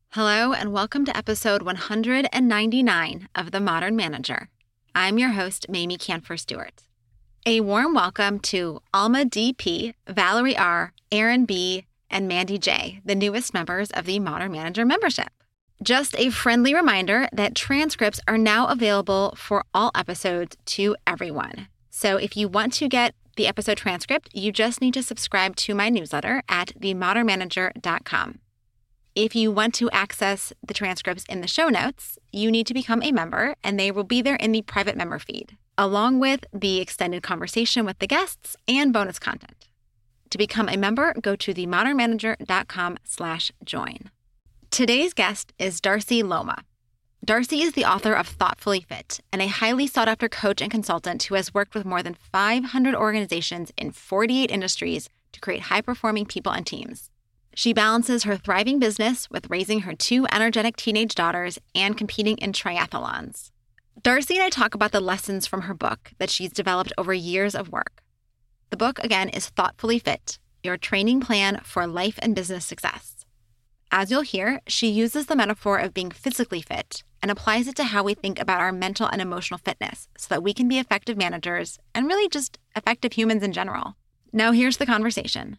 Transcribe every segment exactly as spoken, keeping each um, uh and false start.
Hello, and welcome to episode one hundred ninety-nine of The Modern Manager. I'm your host, Mamie Kanfer-Stewart. A warm welcome to Alma D P, Valerie R., Aaron B., and Mandy J., the newest members of the Modern Manager membership. Just a friendly reminder that transcripts are now available for all episodes to everyone. So if you want to get the episode transcript, you just need to subscribe to my newsletter at the modern manager dot com. If you want to access the transcripts in the show notes, you need to become a member, and they will be there in the private member feed, along with the extended conversation with the guests and bonus content. To become a member, go to the modern manager dot com slash join. Today's guest is Darcy Loma. Darcy is the author of Thoughtfully Fit and a highly sought-after coach and consultant who has worked with more than five hundred organizations in forty-eight industries to create high-performing people and teams. She balances her thriving business with raising her two energetic teenage daughters and competing in triathlons. Darcy and I talk about the lessons from her book that she's developed over years of work. The book, again, is Thoughtfully Fit, Your Training Plan for Life and Business Success. As you'll hear, she uses the metaphor of being physically fit and applies it to how we think about our mental and emotional fitness so that we can be effective managers and really just effective humans in general. Now here's the conversation.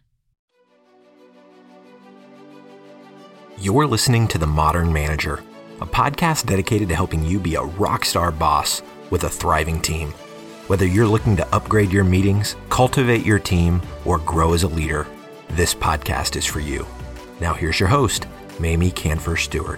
You're listening to The Modern Manager, a podcast dedicated to helping you be a rockstar boss with a thriving team. Whether you're looking to upgrade your meetings, cultivate your team, or grow as a leader, this podcast is for you. Now here's your host, Mamie Kanfer-Stewart.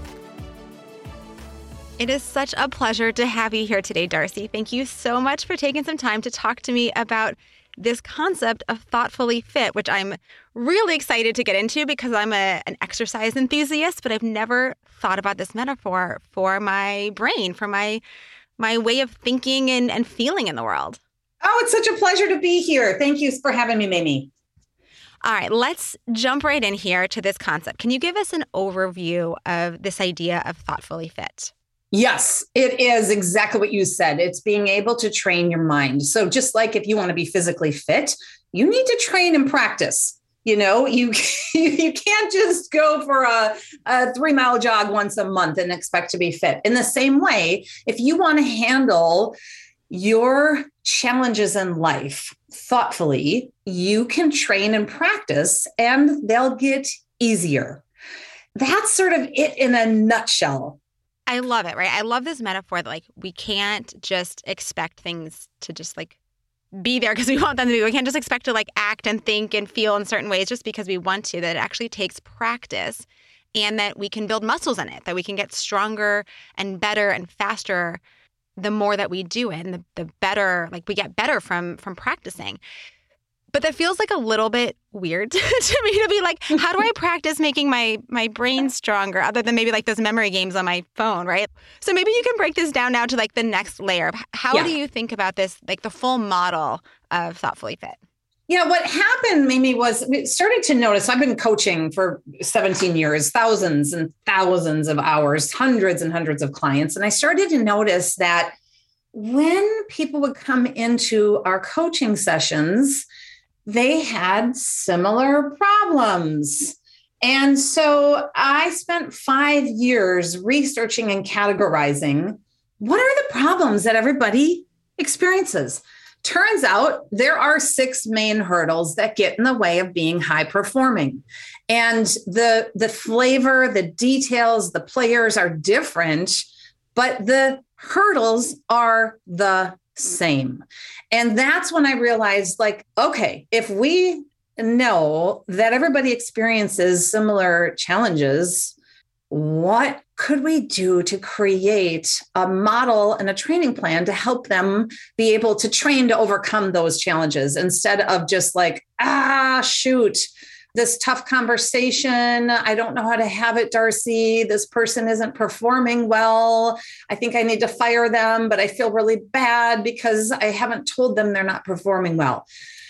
It is such a pleasure to have you here today, Darcy. Thank you so much for taking some time to talk to me about this concept of thoughtfully fit, which I'm really excited to get into because I'm a, an exercise enthusiast, but I've never thought about this metaphor for my brain, for my my way of thinking and, and feeling in the world. Oh, it's such a pleasure to be here. Thank you for having me, Mamie. All right, let's jump right in here to this concept. Can you give us an overview of this idea of thoughtfully fit? Yes, it is exactly what you said. It's being able to train your mind. So just like if you want to be physically fit, you need to train and practice. You know, you you can't just go for a, a three mile jog once a month and expect to be fit. In the same way, if you want to handle your challenges in life thoughtfully, you can train and practice and they'll get easier. That's sort of it in a nutshell. I love it, right? I love this metaphor that like we can't just expect things to just like be there because we want them to be. We can't just expect to like act and think and feel in certain ways just because we want to, that it actually takes practice and that we can build muscles in it, that we can get stronger and better and faster the more that we do it and the, the better, like we get better from from practicing. But that feels like a little bit weird to me to be like, how do I practice making my my brain stronger other than maybe like those memory games on my phone, right? So maybe you can break this down now to like the next layer. How yeah. do you think about this, like the full model of Thoughtfully Fit? Yeah, what happened, Mimi, was we started to notice, I've been coaching for seventeen years, thousands and thousands of hours, hundreds and hundreds of clients. And I started to notice that when people would come into our coaching sessions, they had similar problems. And so I spent five years researching and categorizing what are the problems that everybody experiences. Turns out there are six main hurdles that get in the way of being high performing. And the, the flavor, the details, the players are different, but the hurdles are the same. And that's when I realized, like, okay, if we know that everybody experiences similar challenges, what could we do to create a model and a training plan to help them be able to train to overcome those challenges instead of just like, ah, shoot, this tough conversation. I don't know how to have it, Darcy. This person isn't performing well. I think I need to fire them, but I feel really bad because I haven't told them they're not performing well.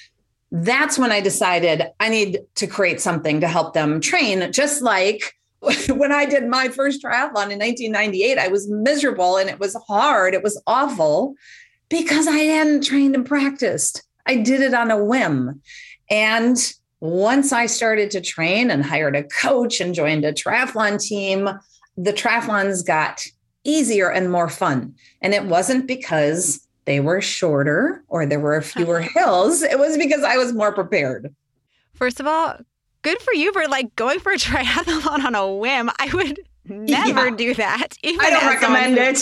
That's when I decided I need to create something to help them train. Just like when I did my first triathlon in nineteen ninety-eight, I was miserable and it was hard. It was awful because I hadn't trained and practiced. I did it on a whim. And Once I started to train and hired a coach and joined a triathlon team, the triathlons got easier and more fun. And it wasn't because they were shorter or there were fewer hills. It was because I was more prepared. First of all, good for you for like going for a triathlon on a whim. I would never yeah. do that. I don't recommend it.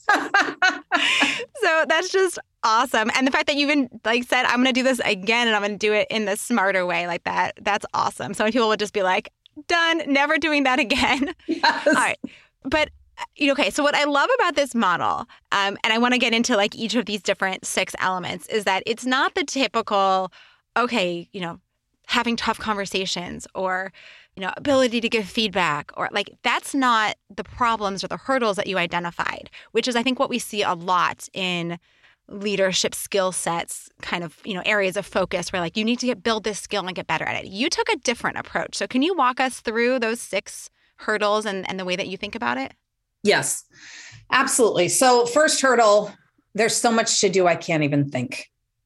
So that's just awesome. And the fact that you even like said, I'm going to do this again and I'm going to do it in the smarter way like that. That's awesome. So many people would just be like, done, never doing that again. Yes. All right. But okay, so what I love about this model, um, and I want to get into like each of these different six elements, is that it's not the typical, okay, you know, having tough conversations or, you know, ability to give feedback, or like that's not the problems or the hurdles that you identified, which is I think what we see a lot in leadership skill sets, kind of, you know, areas of focus where like you need to get build this skill and get better at it. You took a different approach. So can you walk us through those six hurdles and, and the way that you think about it? Yes, absolutely. So first hurdle, there's so much to do, I can't even think.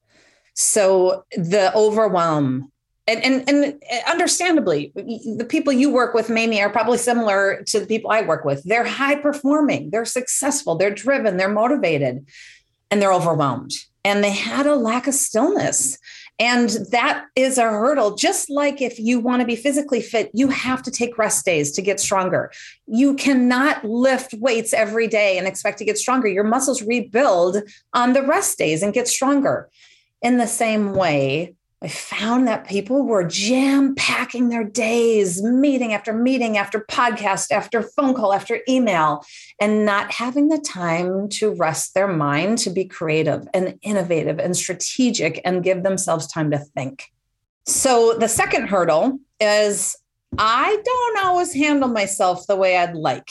So the overwhelm, and, and, and understandably, the people you work with, Mamie, are probably similar to the people I work with. They're high performing, they're successful, they're driven, they're motivated, and they're overwhelmed. And they had a lack of stillness. And that is a hurdle. Just like if you want to be physically fit, you have to take rest days to get stronger. You cannot lift weights every day and expect to get stronger. Your muscles rebuild on the rest days and get stronger. In the same way, I found that people were jam-packing their days, meeting after meeting, after podcast, after phone call, after email, and not having the time to rest their mind, to be creative and innovative and strategic and give themselves time to think. So the second hurdle is I don't always handle myself the way I'd like.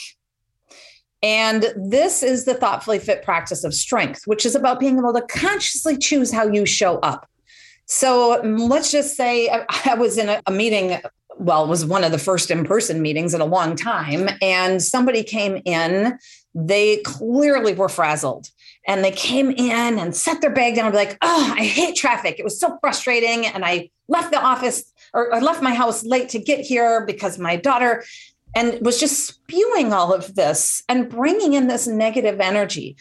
And this is the thoughtfully fit practice of strength, which is about being able to consciously choose how you show up. So let's just say I was in a, a meeting, well, it was one of the first in-person meetings in a long time, and somebody came in, they clearly were frazzled, and they came in and set their bag down and be like, oh, I hate traffic. It was so frustrating. And I left the office or I left my house late to get here because my daughter, and was just spewing all of this and bringing in this negative energy.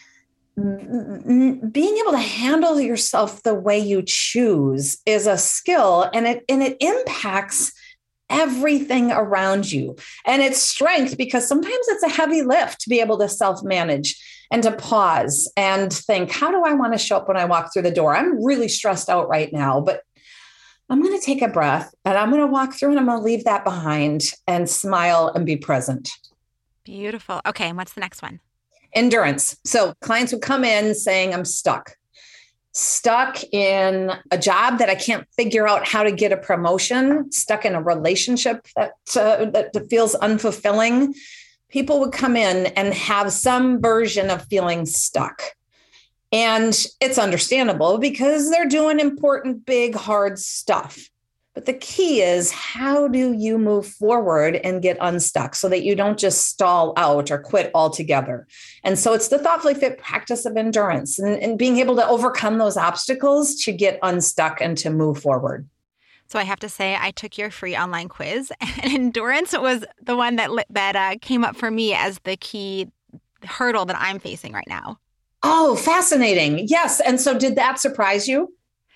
Being able to handle yourself the way you choose is a skill, and it and it impacts everything around you. And it's strength because sometimes it's a heavy lift to be able to self-manage and to pause and think, how do I want to show up when I walk through the door? I'm really stressed out right now, but I'm going to take a breath and I'm going to walk through and I'm going to leave that behind and smile and be present. Beautiful. Okay. And what's the next one? Endurance. So clients would come in saying, I'm stuck, stuck in a job that I can't figure out how to get a promotion, stuck in a relationship that, uh, that feels unfulfilling. People would come in and have some version of feeling stuck. And it's understandable because they're doing important, big, hard stuff. But the key is, how do you move forward and get unstuck so that you don't just stall out or quit altogether? And so it's the thoughtfully fit practice of endurance and, and being able to overcome those obstacles to get unstuck and to move forward. So I have to say, I took your free online quiz, and endurance was the one that that uh, came up for me as the key hurdle that I'm facing right now. Oh, fascinating. Yes. And so did that surprise you?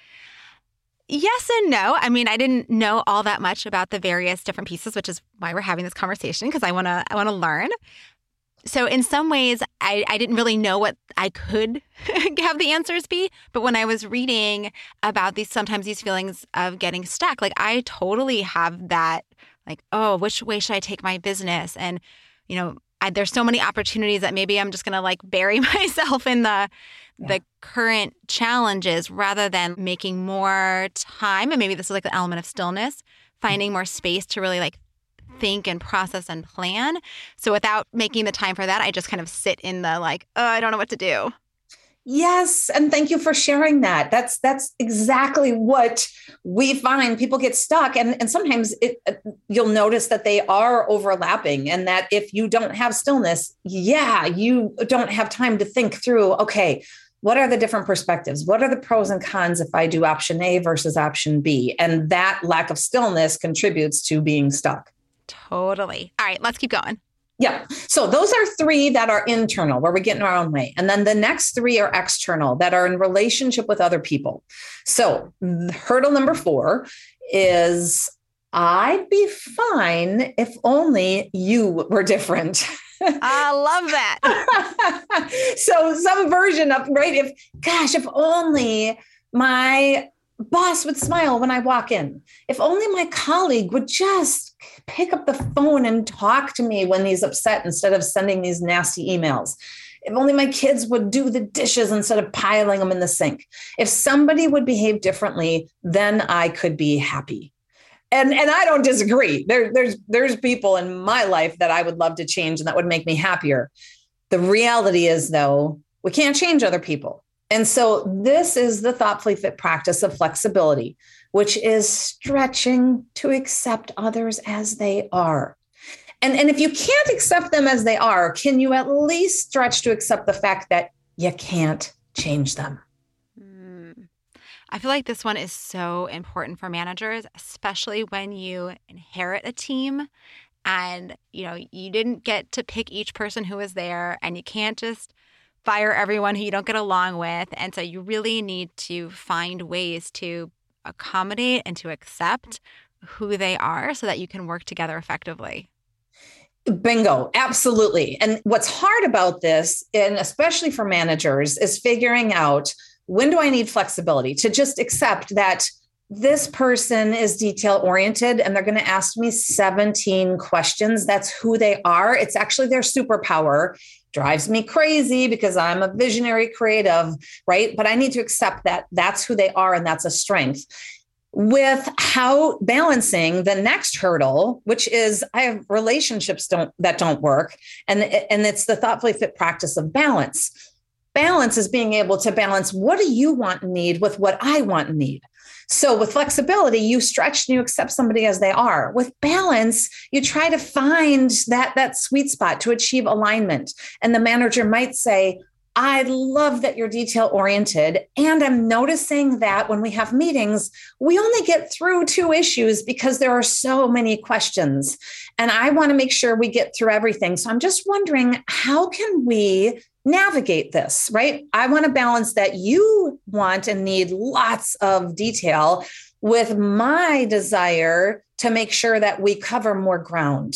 Yes and no. I mean, I didn't know all that much about the various different pieces, which is why we're having this conversation, because I want to I want to learn. So in some ways, I, I didn't really know what I could have the answers be. But when I was reading about these, sometimes these feelings of getting stuck, like I totally have that, like, oh, which way should I take my business? And, you know, I, there's so many opportunities that maybe I'm just going to like bury myself in the yeah. the current challenges rather than making more time. And maybe this is like the element of stillness, finding more space to really like think and process and plan. So without making the time for that, I just kind of sit in the like, oh, I don't know what to do. Yes. And thank you for sharing that. That's that's exactly what we find. People get stuck. And, and sometimes it, you'll notice that they are overlapping, and that if you don't have stillness, yeah, you don't have time to think through, okay, what are the different perspectives? What are the pros and cons if I do option A versus option B? And that lack of stillness contributes to being stuck. Totally. All right, let's keep going. Yeah. So those are three that are internal, where we get in our own way. And then the next three are external, that are in relationship with other people. So hurdle number four is, I'd be fine if only you were different. I love that. So some version of, right, if, gosh, if only my boss would smile when I walk in. If only my colleague would just pick up the phone and talk to me when he's upset instead of sending these nasty emails. If only my kids would do the dishes instead of piling them in the sink. If somebody would behave differently, then I could be happy. And, and I don't disagree. There, there's, there's people in my life that I would love to change and that would make me happier. The reality is, though, we can't change other people. And so this is the thoughtfully fit practice of flexibility, which is stretching to accept others as they are. And, and if you can't accept them as they are, can you at least stretch to accept the fact that you can't change them? Mm. I feel like this one is so important for managers, especially when you inherit a team and, you know, you didn't get to pick each person who was there, and you can't just fire everyone who you don't get along with. And so you really need to find ways to accommodate and to accept who they are so that you can work together effectively. Bingo. Absolutely. And what's hard about this, and especially for managers, is figuring out, when do I need flexibility to just accept that this person is detail oriented and they're going to ask me seventeen questions. That's who they are. It's actually their superpower. Drives me crazy because I'm a visionary creative, right? But I need to accept that that's who they are and that's a strength. With how balancing the next hurdle, which is I have relationships don't that don't work. And, and it's the thoughtfully fit practice of balance. Balance is being able to balance, what do you want and need with what I want and need? So with flexibility, you stretch and you accept somebody as they are. With balance, you try to find that, that sweet spot to achieve alignment. And the manager might say, I love that you're detail oriented. And I'm noticing that when we have meetings, we only get through two issues because there are so many questions. And I want to make sure we get through everything. So I'm just wondering, how can we navigate this, right? I want to balance that you want and need lots of detail with my desire to make sure that we cover more ground.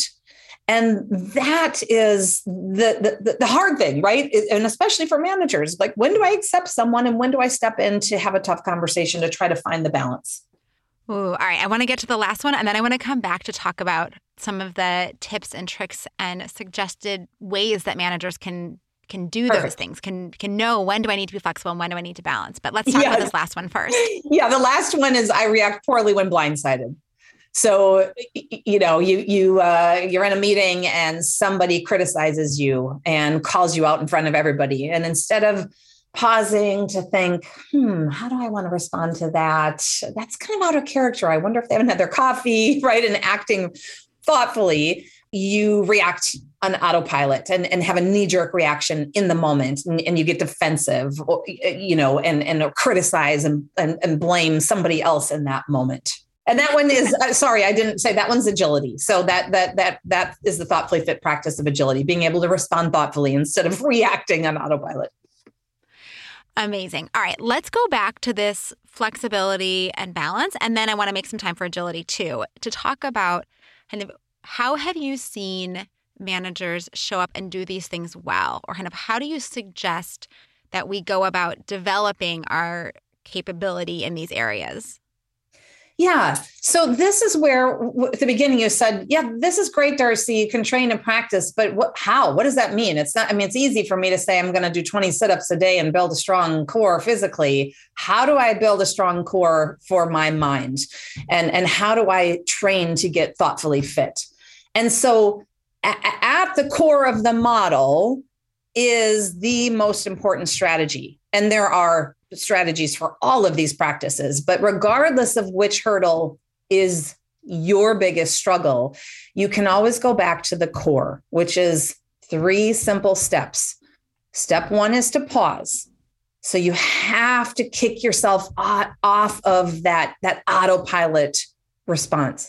And that is the, the, the hard thing, right? And especially for managers, like, when do I accept someone and when do I step in to have a tough conversation to try to find the balance? Ooh, all right. I want to get to the last one, and then I want to come back to talk about some of the tips and tricks and suggested ways that managers can can do Perfect. Those things, can can know, when do I need to be flexible and when do I need to balance? But let's talk yeah. about this last one first. Yeah, the last one is, I react poorly when blindsided. So, you know, you, you, uh, you're in a meeting and somebody criticizes you and calls you out in front of everybody. And instead of pausing to think, hmm, how do I want to respond to that? That's kind of out of character. I wonder if they haven't had their coffee, right? And acting thoughtfully, you react on autopilot and, and have a knee-jerk reaction in the moment, and, and you get defensive, or, you know, and, and criticize and, and, and blame somebody else in that moment. And that one is, uh, sorry, I didn't say that one's agility. So that that that that is the thoughtfully fit practice of agility, being able to respond thoughtfully instead of reacting on autopilot. Amazing. All right, let's go back to this flexibility and balance. And then I want to make some time for agility too, to talk about kind of, how have you seen managers show up and do these things well? Or kind of, how do you suggest that we go about developing our capability in these areas? Yeah. So this is where at the beginning you said, yeah, this is great, Darcy, you can train and practice, but what, how, what does that mean? It's not, I mean, it's easy for me to say, I'm going to do twenty sit-ups a day and build a strong core physically. How do I build a strong core for my mind? And, and how do I train to get thoughtfully fit? And so a- at the core of the model is the most important strategy. And there are strategies for all of these practices, but regardless of which hurdle is your biggest struggle, you can always go back to the core, which is three simple steps. Step one is to pause. So you have to kick yourself off of that, that autopilot response.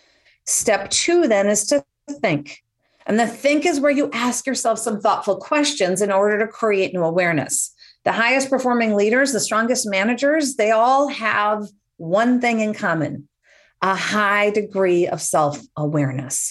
Step two then is to think. And the think is where you ask yourself some thoughtful questions in order to create new awareness. The highest performing leaders, the strongest managers, they all have one thing in common, a high degree of self-awareness.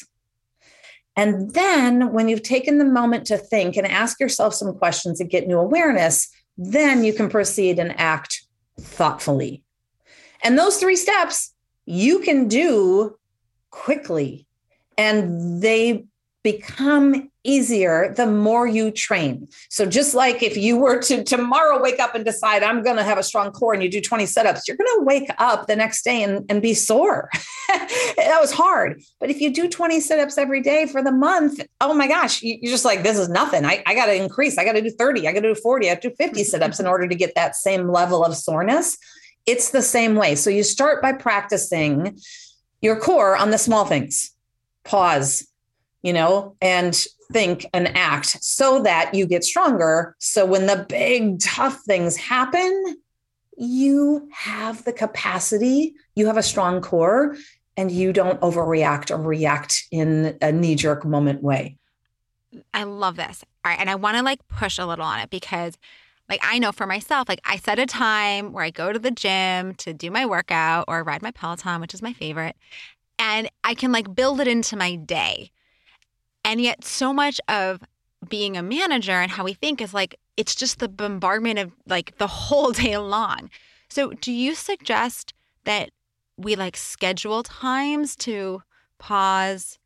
And then when you've taken the moment to think and ask yourself some questions and get new awareness, then you can proceed and act thoughtfully. And those three steps you can do quickly, and they become easier the more you train. So just like if you were to tomorrow wake up and decide I'm going to have a strong core and you do twenty setups, you're going to wake up the next day and, and be sore. That was hard. But if you do twenty setups every day for the month, oh my gosh, you, you're just like, this is nothing. I, I got to increase. I got to do thirty. I got to do forty. I have to do fifty setups in order to get that same level of soreness. It's the same way. So you start by practicing your core on the small things. Pause, you know, and think and act so that you get stronger. So when the big tough things happen, you have the capacity, you have a strong core, and you don't overreact or react in a knee-jerk moment way. I love this. All right. And I want to like push a little on it because like I know for myself, like I set a time where I go to the gym to do my workout or ride my Peloton, which is my favorite. And I can like build it into my day. And yet so much of being a manager and how we think is like, it's just the bombardment of like the whole day long. So do you suggest that we like schedule times to pause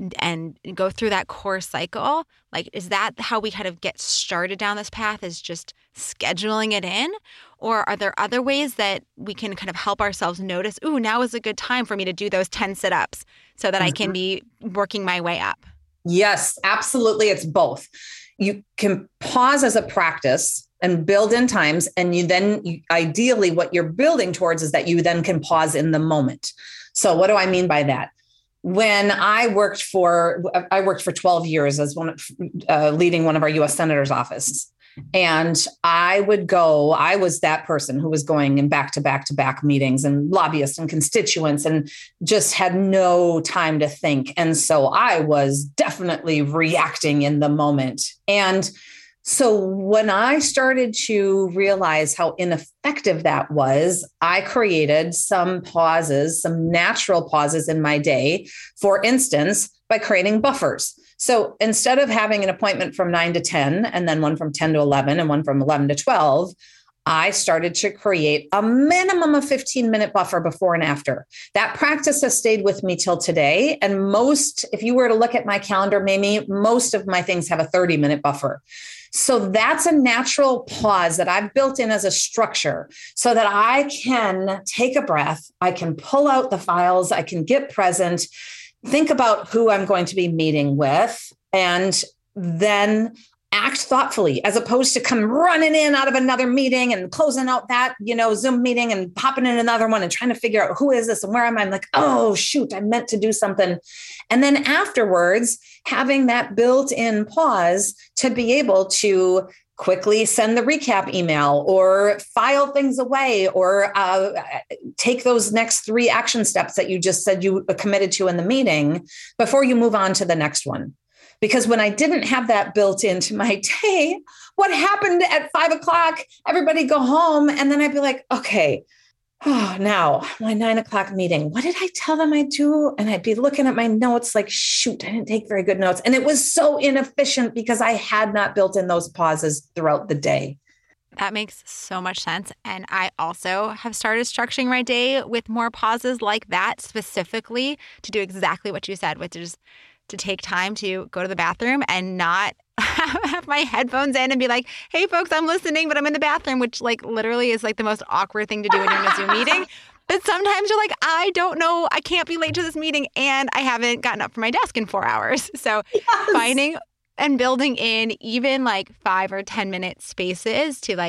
and go through that core cycle? Like, is that how we kind of get started down this path, is just scheduling it in? Or are there other ways that we can kind of help ourselves notice, ooh, now is a good time for me to do those ten sit-ups so that mm-hmm. I can be working my way up? Yes, absolutely. It's both. You can pause as a practice and build in times. And you then you, ideally what you're building towards is that you then can pause in the moment. So what do I mean by that? When I worked for, I worked for twelve years as one, uh, leading one of our U S senators' offices. And I would go, I was that person who was going in back to back to back meetings and lobbyists and constituents and just had no time to think. And so I was definitely reacting in the moment. And so when I started to realize how ineffective that was, I created some pauses, some natural pauses in my day, for instance, by creating buffers. So instead of having an appointment from nine to ten, and then one from ten to eleven, and one from eleven to twelve, I started to create a minimum of fifteen minute buffer before and after. That practice has stayed with me till today. And most, if you were to look at my calendar, maybe most of my things have a thirty minute buffer. So that's a natural pause that I've built in as a structure so that I can take a breath, I can pull out the files, I can get present, think about who I'm going to be meeting with, and then act thoughtfully, as opposed to come running in out of another meeting and closing out that, you know, Zoom meeting and popping in another one and trying to figure out who is this and where am I? I'm like, oh, shoot, I meant to do something. And then afterwards, having that built-in pause to be able to quickly send the recap email or file things away or uh, take those next three action steps that you just said you committed to in the meeting before you move on to the next one. Because when I didn't have that built into my day, what happened at five o'clock, everybody go home. And then I'd be like, okay, oh, now my nine o'clock meeting, what did I tell them I'd do? And I'd be looking at my notes like, shoot, I didn't take very good notes. And it was so inefficient because I had not built in those pauses throughout the day. That makes so much sense. And I also have started structuring my day with more pauses like that, specifically to do exactly what you said, which is to take time to go to the bathroom and not have my headphones in and be like, hey, folks, I'm listening, but I'm in the bathroom, which like literally is like the most awkward thing to do when you're in a Zoom meeting. But sometimes you're like, I don't know, I can't be late to this meeting and I haven't gotten up from my desk in four hours. So yes. Finding and building in even like five or ten minute spaces to like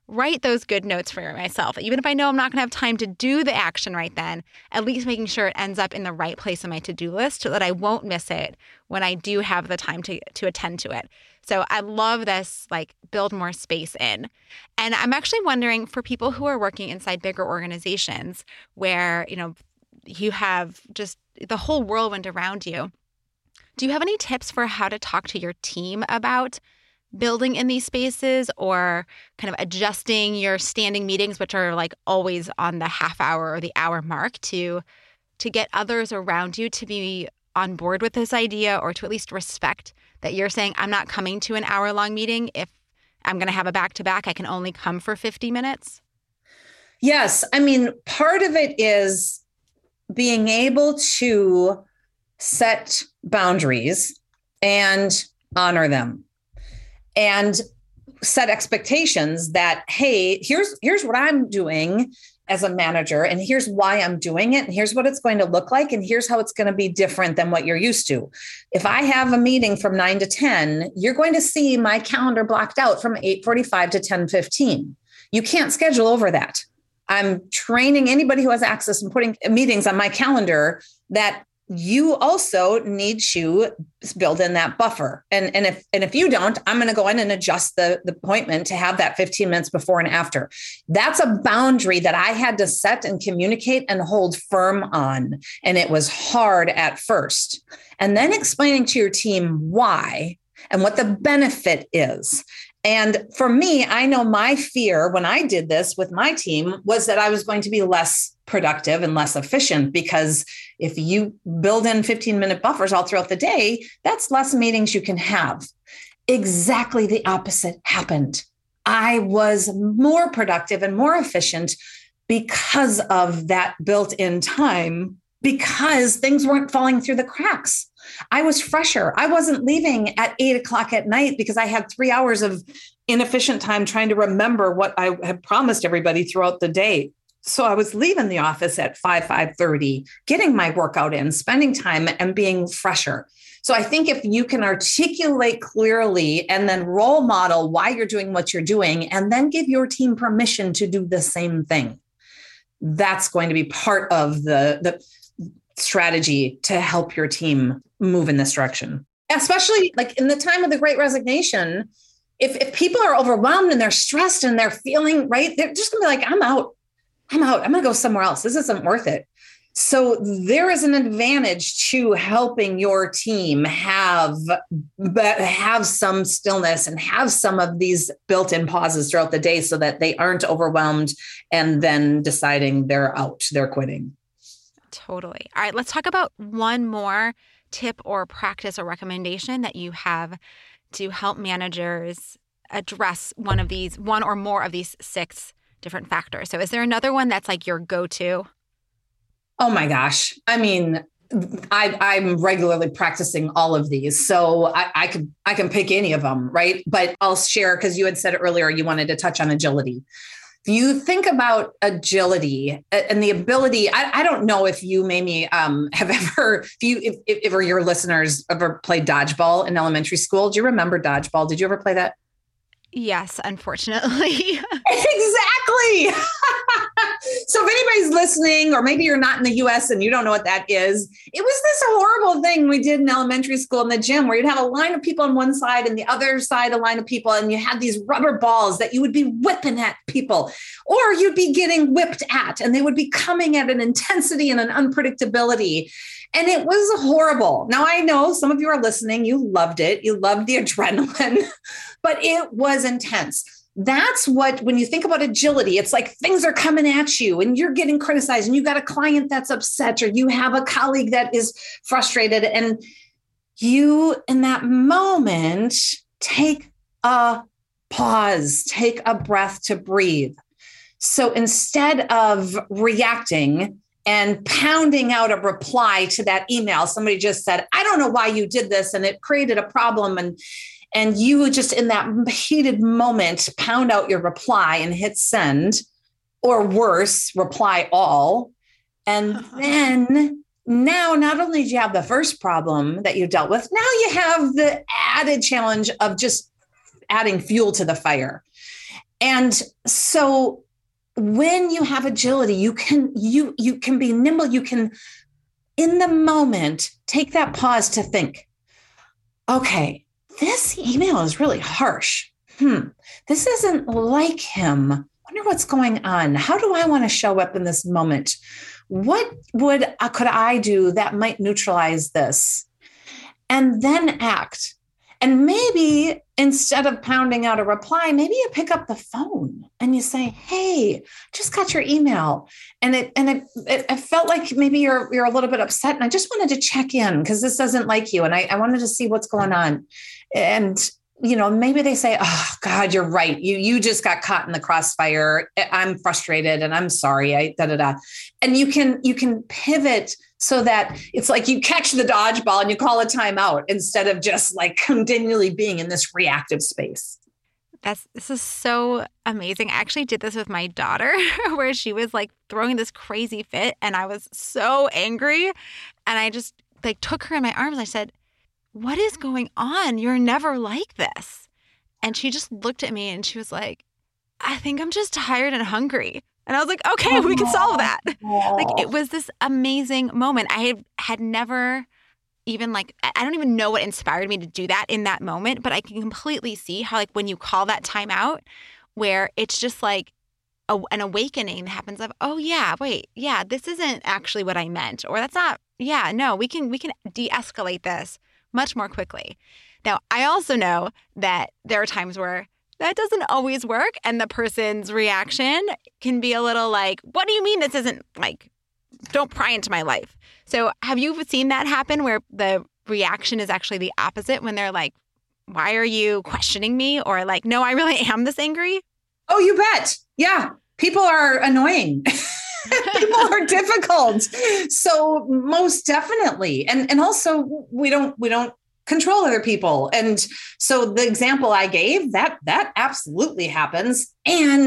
write those good notes for myself. Even if I know I'm not going to have time to do the action right then, at least making sure it ends up in the right place on my to-do list so that I won't miss it when I do have the time to, to attend to it. So I love this, like, build more space in. And I'm actually wondering, for people who are working inside bigger organizations where, you know, you have just the whole whirlwind around you, do you have any tips for how to talk to your team about building in these spaces, or kind of adjusting your standing meetings, which are like always on the half hour or the hour mark, to to get others around you to be on board with this idea, or to at least respect that you're saying, I'm not coming to an hour long meeting. If I'm going to have a back to back, I can only come for fifty minutes. Yes. I mean, part of it is being able to set boundaries and honor them, and set expectations that, hey, here's, here's what I'm doing as a manager, and here's why I'm doing it, and here's what it's going to look like, and here's how it's going to be different than what you're used to. If I have a meeting from nine to ten, you're going to see my calendar blocked out from eight forty-five to ten fifteen. You can't schedule over that. I'm training anybody who has access and putting meetings on my calendar that you also need to build in that buffer. And, and if and if you don't, I'm going to go in and adjust the, the appointment to have that fifteen minutes before and after. That's a boundary that I had to set and communicate and hold firm on. And it was hard at first. And then explaining to your team why and what the benefit is. And for me, I know my fear when I did this with my team was that I was going to be less productive and less efficient, because if you build in fifteen minute buffers all throughout the day, that's less meetings you can have. Exactly the opposite happened. I was more productive and more efficient because of that built-in time, because things weren't falling through the cracks. I was fresher. I wasn't leaving at eight o'clock at night because I had three hours of inefficient time trying to remember what I had promised everybody throughout the day. So I was leaving the office at five, five thirty, getting my workout in, spending time and being fresher. So I think if you can articulate clearly and then role model why you're doing what you're doing, and then give your team permission to do the same thing, that's going to be part of the, the strategy to help your team move in this direction. Especially like in the time of the Great Resignation, if, if people are overwhelmed and they're stressed and they're feeling, right, they're just gonna be like, I'm out. I'm out. I'm going to go somewhere else. This isn't worth it. So there is an advantage to helping your team have, have some stillness and have some of these built-in pauses throughout the day so that they aren't overwhelmed and then deciding they're out, they're quitting. Totally. All right, let's talk about one more tip or practice or recommendation that you have to help managers address one of these, one or more of these six different factors. So is there another one that's like your go-to? Oh my gosh. I mean, I, I'm regularly practicing all of these. So I, I can I can pick any of them, right? But I'll share, because you had said earlier you wanted to touch on agility. If you think about agility and the ability, I, I don't know if you maybe um, have ever, if you, if, if or your listeners ever played dodgeball in elementary school. Do you remember dodgeball? Did you ever play that? Yes, unfortunately. Exactly. So if anybody's listening, or maybe you're not in the U S and you don't know what that is, it was this horrible thing we did in elementary school in the gym, where you'd have a line of people on one side and the other side, a line of people, and you had these rubber balls that you would be whipping at people, or you'd be getting whipped at, and they would be coming at an intensity and an unpredictability. And it was horrible. Now, I know some of you are listening. You loved it. You loved the adrenaline, but it was intense. That's what, when you think about agility, it's like things are coming at you and you're getting criticized, and you've got a client that's upset, or you have a colleague that is frustrated. And you, in that moment, take a pause, take a breath to breathe. So instead of reacting and pounding out a reply to that email, somebody just said, I don't know why you did this, and it created a problem. And, and you just in that heated moment, pound out your reply and hit send, or worse, reply all. And then now, not only do you have the first problem that you dealt with, now you have the added challenge of just adding fuel to the fire. And so when you have agility, you can, you, you can be nimble. You can, in the moment, take that pause to think, okay, this email is really harsh. Hmm. This isn't like him. I wonder what's going on. How do I want to show up in this moment? What would, uh, could I do that might neutralize this? And then act. And maybe instead of pounding out a reply, maybe you pick up the phone and you say, hey, just got your email. And it and it, it, it felt like maybe you're you're a little bit upset. And I just wanted to check in because this doesn't like you. And I, I wanted to see what's going on. And, you know, maybe they say, oh, God, you're right. You you just got caught in the crossfire. I'm frustrated and I'm sorry. I da da da. And you can you can pivot so that it's like you catch the dodgeball and you call a timeout instead of just like continually being in this reactive space. That's, this is so amazing. I actually did this with my daughter where she was like throwing this crazy fit and I was so angry. And I just like took her in my arms. I said, what is going on? You're never like this. And she just looked at me and she was like, I think I'm just tired and hungry. And I was like, okay, we can solve that. Like, it was this amazing moment. I had, had never even like, I don't even know what inspired me to do that in that moment, but I can completely see how like when you call that time out where it's just like a, an awakening that happens of, oh yeah, wait, yeah, this isn't actually what I meant. Or that's not, yeah, no, we can, we can de-escalate this much more quickly. Now, I also know that there are times where that doesn't always work. And the person's reaction can be a little like, what do you mean this isn't like, don't pry into my life. So have you seen that happen where the reaction is actually the opposite when they're like, why are you questioning me? Or like, no, I really am this angry. Oh, you bet. Yeah. People are annoying. People are difficult. So most definitely. And, and also we don't, we don't control other people. And so the example I gave, that, that absolutely happens. And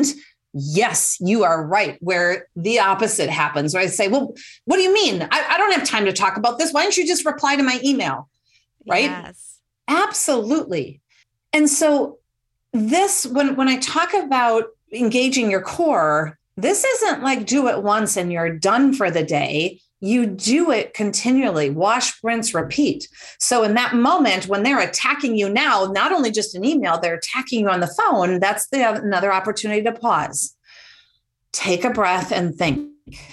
yes, you are right, where the opposite happens, where I say, well, what do you mean? I, I don't have time to talk about this. Why don't you just reply to my email? Right? Yes. Absolutely. And so this, when, when I talk about engaging your core, this isn't like do it once and you're done for the day. You do it continually, wash, rinse, repeat. So in that moment, when they're attacking you now, not only just an email, they're attacking you on the phone. That's the, another opportunity to pause, take a breath and think.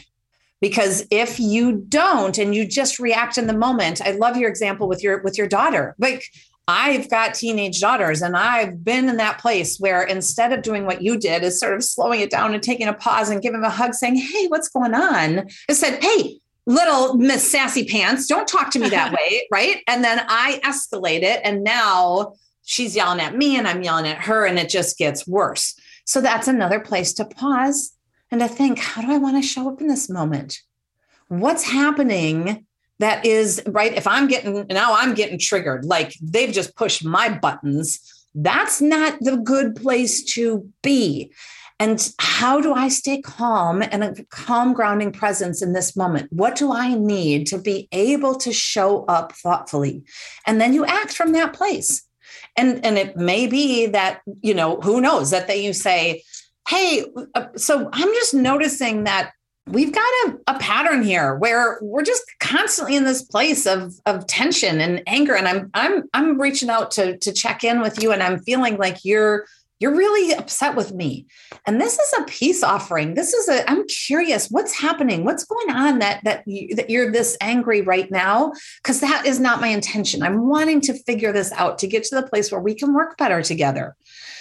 Because if you don't, and you just react in the moment, I love your example with your, with your daughter. Like, I've got teenage daughters and I've been in that place where instead of doing what you did is sort of slowing it down and taking a pause and giving them a hug saying, hey, what's going on? I said, hey, little Miss Sassy Pants, don't talk to me that way. Right. And then I escalate it. And now she's yelling at me and I'm yelling at her and it just gets worse. So that's another place to pause and to think, how do I want to show up in this moment? What's happening? That is right. If I'm getting now, I'm getting triggered, like they've just pushed my buttons. That's not the good place to be. And how do I stay calm and a calm, grounding presence in this moment? What do I need to be able to show up thoughtfully? And then you act from that place. And, and it may be that, you know, who knows that they, you say, hey, uh, so I'm just noticing that we've got a, a pattern here where we're just constantly in this place of, of tension and anger. And I'm, I'm, I'm reaching out to, to check in with you. And I'm feeling like you're, you're really upset with me. And this is a peace offering. This is a, I'm curious what's happening. What's going on that, that, you, that you're this angry right now? Because that is not my intention. I'm wanting to figure this out to get to the place where we can work better together.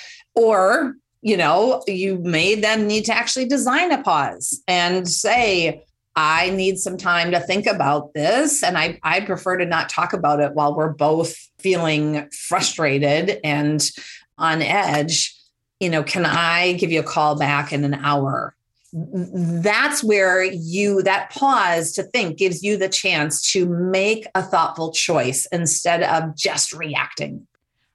Or, you know, you may then need to actually design a pause and say, I need some time to think about this. And I, I prefer to not talk about it while we're both feeling frustrated and on edge. You know, can I give you a call back in an hour? That's where you, that pause to think gives you the chance to make a thoughtful choice instead of just reacting.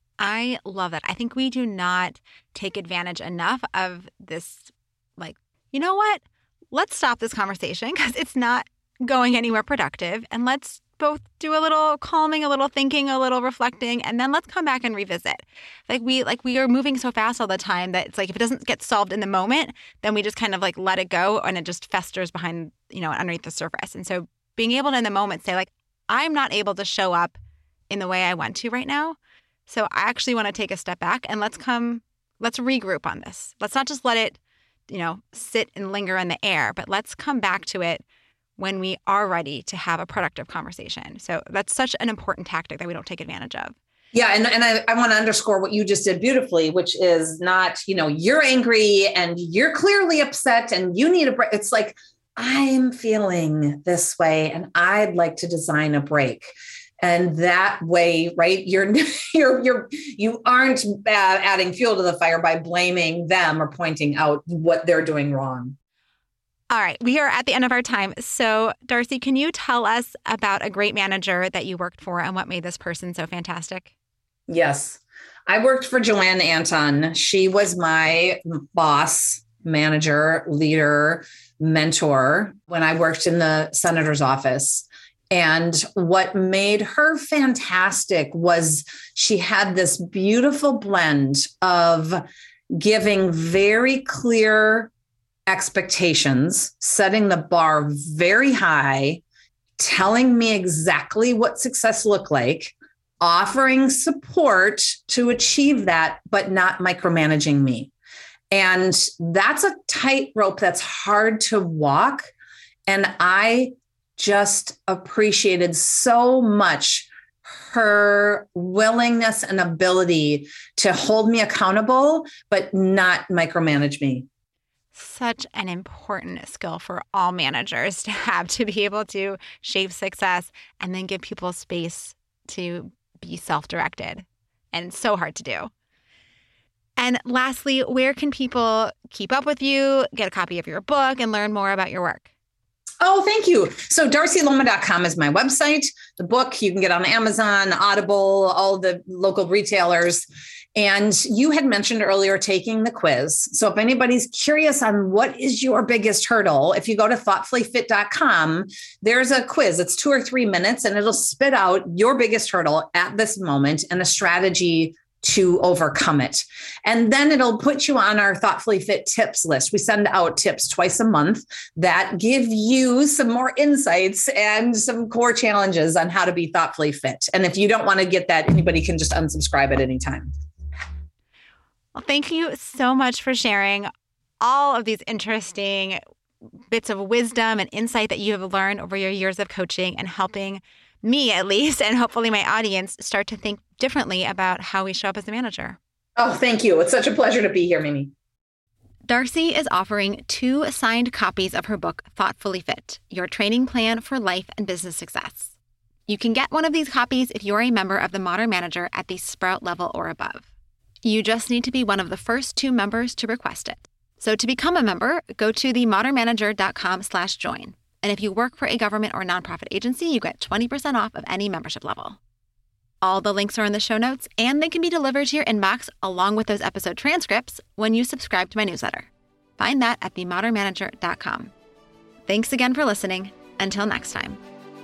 I love that. I think we do not take advantage enough of this, like, you know what? Let's stop this conversation because it's not going anywhere productive. And let's both do a little calming, a little thinking, a little reflecting, and then let's come back and revisit. Like we like we are moving so fast all the time that it's like if it doesn't get solved in the moment, then we just kind of like let it go and it just festers behind, you know, underneath the surface. And so being able to in the moment say like, I'm not able to show up in the way I want to right now. So I actually want to take a step back and let's come, let's regroup on this. Let's not just let it, you know, sit and linger in the air, but let's come back to it when we are ready to have a productive conversation. So that's such an important tactic that we don't take advantage of. Yeah. And, and I, I want to underscore what you just did beautifully, which is not, you know, you're angry and you're clearly upset and you need a break. It's like, I'm feeling this way and I'd like to design a break. And that way, right, you're you're you're you aren't uh, adding fuel to the fire by blaming them or pointing out what they're doing wrong. All right, we are at the end of our time. So, Darcy, can you tell us about a great manager that you worked for and what made this person so fantastic? Yes, I worked for Joanne Anton. She was my boss, manager, leader, mentor when I worked in the senator's office. And what made her fantastic was she had this beautiful blend of giving very clear expectations, setting the bar very high, telling me exactly what success looked like, offering support to achieve that, but not micromanaging me. And that's a tightrope that's hard to walk. And I just appreciated so much her willingness and ability to hold me accountable, but not micromanage me. Such an important skill for all managers to have, to be able to shape success and then give people space to be self-directed. And it's so hard to do. And lastly, where can people keep up with you, get a copy of your book, and learn more about your work? Oh, thank you. So darcy loma dot com is my website. The book you can get on Amazon, Audible, all the local retailers. And you had mentioned earlier taking the quiz. So if anybody's curious on what is your biggest hurdle, if you go to thoughtfully fit dot com, there's a quiz. It's two or three minutes and it'll spit out your biggest hurdle at this moment and a strategy to overcome it. And then it'll put you on our Thoughtfully Fit tips list. We send out tips twice a month that give you some more insights and some core challenges on how to be thoughtfully fit. And if you don't want to get that, anybody can just unsubscribe at any time. Well, thank you so much for sharing all of these interesting bits of wisdom and insight that you have learned over your years of coaching and helping me, at least, and hopefully my audience, start to think differently about how we show up as a manager. Oh, thank you. It's such a pleasure to be here, Mimi. Darcy is offering two signed copies of her book, Thoughtfully Fit, Your Training Plan for Life and Business Success. You can get one of these copies if you're a member of the Modern Manager at the Sprout level or above. You just need to be one of the first two members to request it. So to become a member, go to the modern manager dot com slash join. And if you work for a government or nonprofit agency, you get twenty percent off of any membership level. All the links are in the show notes, and they can be delivered to your inbox along with those episode transcripts when you subscribe to my newsletter. Find that at the modern manager dot com. Thanks again for listening. Until next time.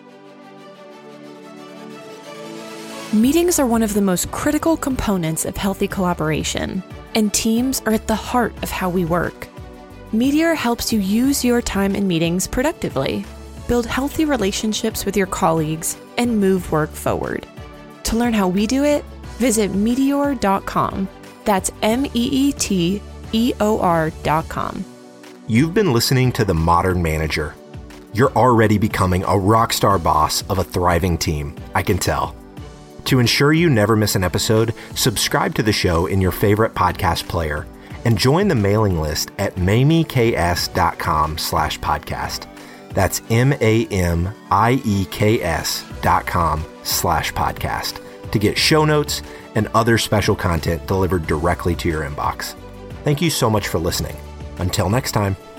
Meetings are one of the most critical components of healthy collaboration, and teams are at the heart of how we work. Meteor helps you use your time in meetings productively, build healthy relationships with your colleagues, and move work forward. To learn how we do it, visit meteor dot com. That's M E E T E O R dot com. You've been listening to The Modern Manager. You're already becoming a rock star boss of a thriving team, I can tell. To ensure you never miss an episode, subscribe to the show in your favorite podcast player and join the mailing list at mamieks dot com slash podcast. That's M-A-M-I-E-K-S dot com slash podcast to get show notes and other special content delivered directly to your inbox. Thank you so much for listening. Until next time.